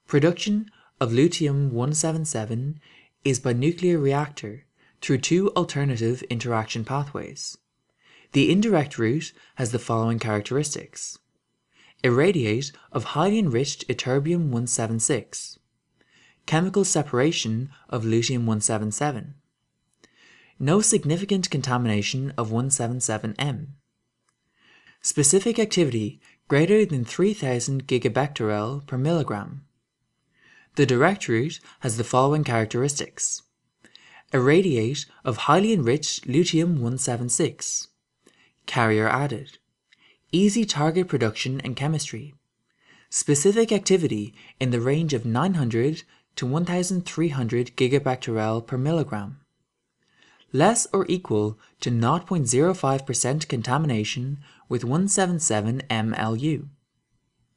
Production of lutetium-177 is by nuclear reactor through two alternative interaction pathways. The indirect route has the following characteristics: irradiate of highly enriched ytterbium-176, chemical separation of lutetium-177, no significant contamination of 177M, specific activity greater than 3000 gigabecquerel per milligram. The direct route has the following characteristics: irradiate of highly enriched lutetium-176, carrier added, easy target production and chemistry, specific activity in the range of 900 to 1300 gigabecquerel per milligram, less or equal to 0.05% contamination with 177 mLu.